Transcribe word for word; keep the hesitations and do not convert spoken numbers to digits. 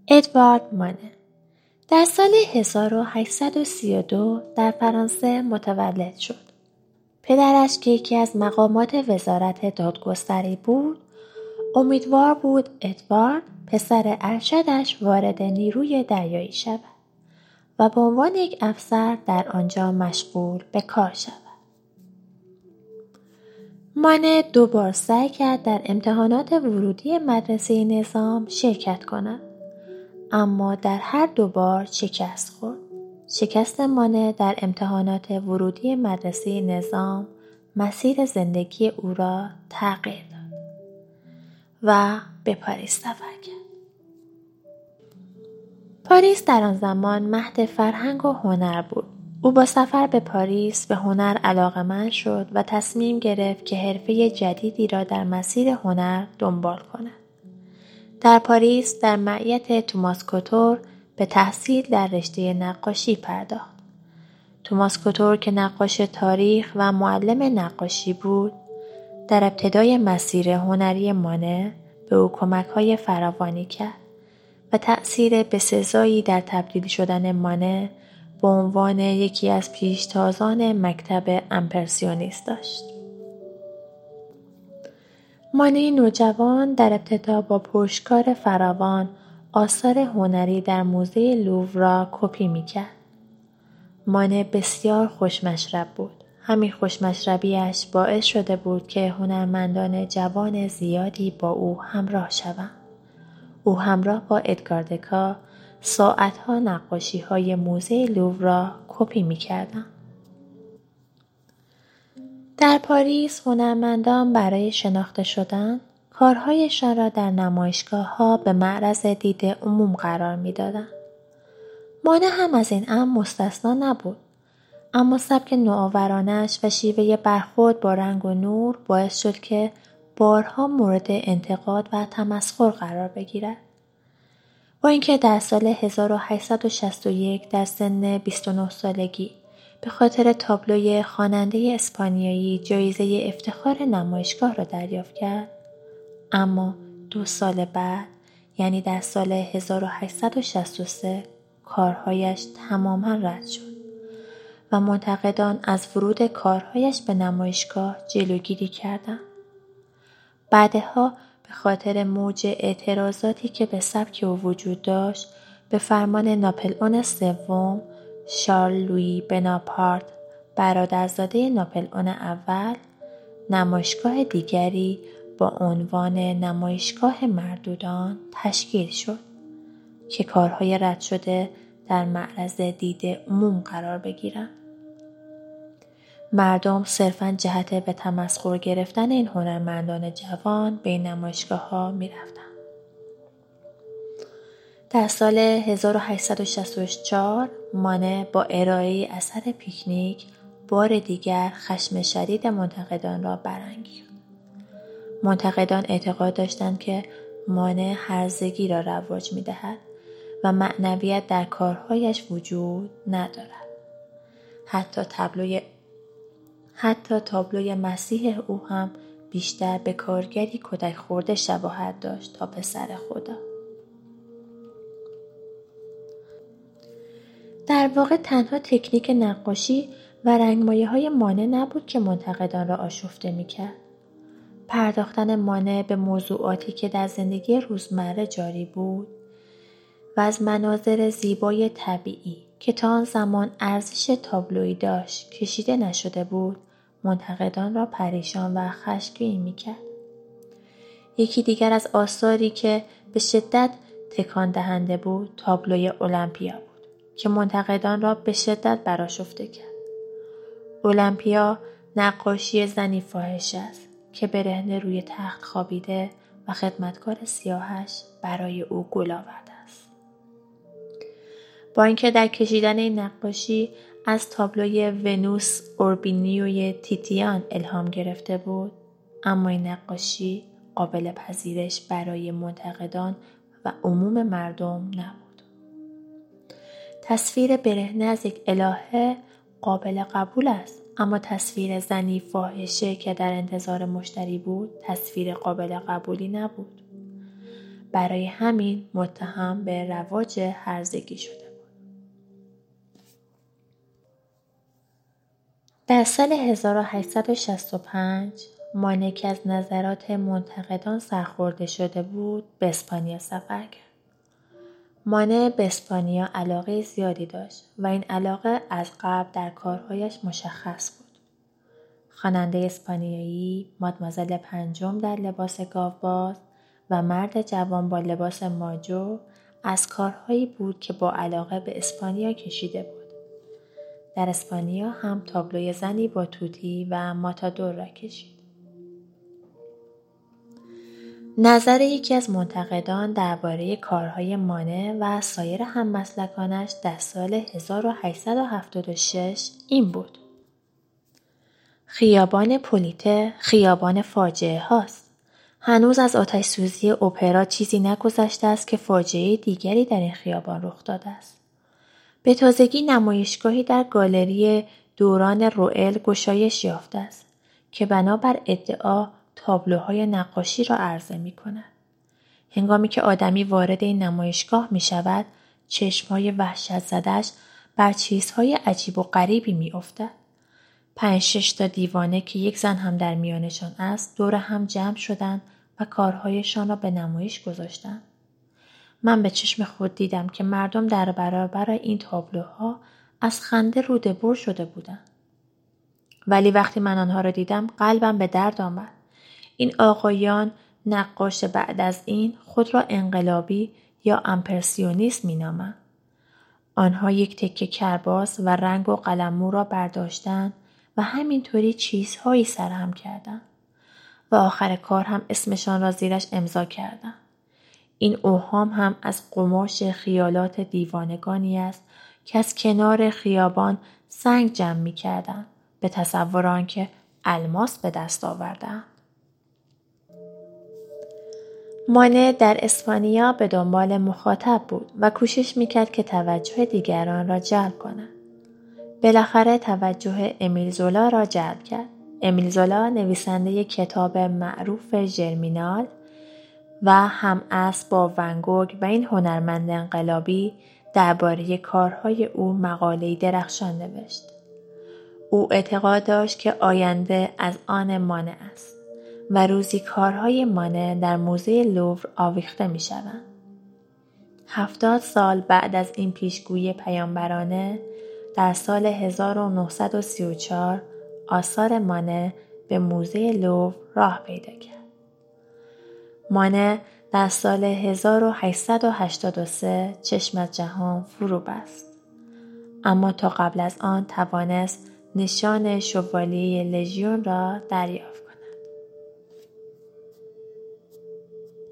ادوارد مانه در سال هزار و هشتصد و سی و دو در فرانسه متولد شد. پدرش که یکی از مقامات وزارت دادگستری بود، امیدوار بود ادوارد پسر ارشدش وارد نیروی دریایی شود و به عنوان یک افسر در آنجا مشغول به کار شود. مانه دو بار سعی کرد در امتحانات ورودی مدرسه نظام شرکت کند، اما در هر دو بار شکست خورد. شکست مانه در امتحانات ورودی مدرسه نظام مسیر زندگی او را تغییر داد و به پاریس سفر کرد. پاریس در آن زمان مهد فرهنگ و هنر بود. او با سفر به پاریس به هنر علاقه‌مند شد و تصمیم گرفت که حرفه جدیدی را در مسیر هنر دنبال کند. در پاریس در معیت توماس کوتور به تحصیل در رشته نقاشی پرداخت. توماس کوتور که نقاش تاریخ و معلم نقاشی بود، در ابتدای مسیر هنری مانه به او کمک‌های فراوانی کرد و تأثیر بسزایی در تبدیل شدن مانه به عنوان یکی از پیشتازان مکتب امپرسیونیست داشت. مانه نوجوان در ابتدا با پشتکار فراوان آثار هنری در موزه لوور را کپی می‌کرد. مانه بسیار خوشمشرب بود. همین خوشمشربیش باعث شده بود که هنرمندان جوان زیادی با او همراه شوند. او همراه با ادگار دکا ساعتها نقاشی‌های موزه لوور را کپی می‌کردند. در پاریس هنرمندان برای شناخته شدن کارهایشان را در نمایشگاه‌ها به معرض دید عموم قرار می‌دادند. مانه هم از این امر مستثنا نبود، اما سبک نوآورانه‌اش و شیوه برخورد با رنگ و نور باعث شد که بارها مورد انتقاد و تمسخر قرار بگیرد. با اینکه در سال هزار و هشتصد و شصت و یک در سن بیست و نه سالگی به خاطر تابلوی خواننده اسپانیایی جایزه افتخار نمایشگاه را دریافت کرد، اما دو سال بعد یعنی در سال هزار و هشتصد و شصت و سه کارهایش تماما رد شد و منتقدان از ورود کارهایش به نمایشگاه جلوگیری کردند. بعدها به خاطر موج اعتراضاتی که به سبک او وجود داشت، به فرمان ناپلئون سوم، شارل لویی بناپارت، برادرزاده ناپلئون اول، نمایشگاه دیگری با عنوان نمایشگاه مردودان تشکیل شد که کارهای رد شده در معرض دید عموم قرار بگیرند. مردم صرفاً جهت به تمسخر گرفتن این هنرمندان جوان به این نمایشگاه‌ها می‌رفتند. در سال هزار و هشتصد و شصت و چهار مانه با ارائه اثر پیکنیک بار دیگر خشم شدید منتقدان را برانگیخت. منتقدان اعتقاد داشتند که مانه هرزگی را رواج می‌دهد و معنویت در کارهایش وجود ندارد. حتی تابلوی حتی تابلوی مسیح او هم بیشتر به کارگری کتک خورده شباهت داشت تا پسر خدا. در واقع تنها تکنیک نقاشی و رنگمایه‌های مانه نبود که منتقدان را آشفته می‌کرد. پرداختن مانه به موضوعاتی که در زندگی روزمره جاری بود و از مناظر زیبای طبیعی که تا آن زمان ارزش تابلویی داشت کشیده نشده بود، منتقدان را پریشان و خشمگین می‌کرد. یکی دیگر از آثاری که به شدت تکان دهنده بود، تابلوی المپیا بود که منتقدان را به شدت برآشفته کرد. المپیا نقاشی زنی فاحش است که برهنه روی تخت خوابیده و خدمتکار سیاهش برای او گل آورده است. با اینکه در کشیدن این نقاشی از تابلوی ونوس اوربینیوی تیتیان الهام گرفته بود، اما این نقاشی قابل پذیرش برای منتقدان و عموم مردم نبود. تصویر برهنه از یک الهه قابل قبول است، اما تصویر زنی فاحشه که در انتظار مشتری بود تصویر قابل قبولی نبود. برای همین متهم به رواج هرزگی شده بود. در سال هزار و هشتصد و شصت و پنج مانه که از نظرات منتقدان سرخورده شده بود به اسپانیا سفر کرد. مانه به اسپانیا علاقه زیادی داشت و این علاقه از قبل در کارهایش مشخص بود. خواننده اسپانیایی، مادمازل پنجم در لباس گاوباز و مرد جوان با لباس ماجو از کارهایی بود که با علاقه به اسپانیا کشیده بود. در اسپانیا هم تابلوی زنی با توتی و ماتادور را کشید. نظر یکی از منتقدان درباره کارهای مانه و سایر هممسلکانش در سال هزار و هشتصد و هفتاد و شش این بود: خیابان پولیته خیابان فاجعه هاست. هنوز از آتش سوزی اپرا چیزی نگذشته است که فاجعه دیگری در این خیابان رخ داده است. به تازگی نمایشگاهی در گالری دوران روئل گشایش یافته است که بنابر ادعا تابلوهای نقاشی را عرضه می کند. هنگامی که آدمی وارد این نمایشگاه می شود، چشمهای وحشت زدش بر چیزهای عجیب و غریبی می افتد. پنج شش تا دیوانه که یک زن هم در میانشان است دور هم جمع شدند و کارهایشان را به نمایش گذاشتند. من به چشم خود دیدم که مردم در برابر این تابلوها از خنده روده بر شده بودند. ولی وقتی من آنها را دیدم قلبم به درد آمد. این آقایان نقاش بعد از این خود را انقلابی یا امپرسیونیست می نامند. آنها یک تکه کرباس و رنگ و قلممو را برداشتند و همینطوری چیزهایی سرهم کردند و آخر کار هم اسمشان را زیرش امضا کردند. این اوهام هم از قماش خیالات دیوانگانی است که از کنار خیابان سنگ جمع می کردند به تصور آنکه الماس به دست آوردند. مانه در اسپانیا به دنبال مخاطب بود و کوشش میکرد که توجه دیگران را جلب کند. بالاخره توجه امیل زولا را جلب کرد. امیل زولا نویسنده کتاب معروف ژرمینال و هم عصر با ون گوگ و این هنرمند انقلابی درباره کارهای او مقاله‌ای درخشان نوشت. او اعتقاد داشت که آینده از آن مانه است و روزی کارهای مانه در موزه لوور آویخته می شوند. هفتاد سال بعد از این پیشگویی پیامبرانه در سال هزار و نهصد و سی و چهار آثار مانه به موزه لوور راه پیدا کرد. مانه در سال هزار و هشتصد و هشتاد و سه چشم از جهان فرو بست. اما تا قبل از آن توانست نشان شوالیه لژیون را دریافت.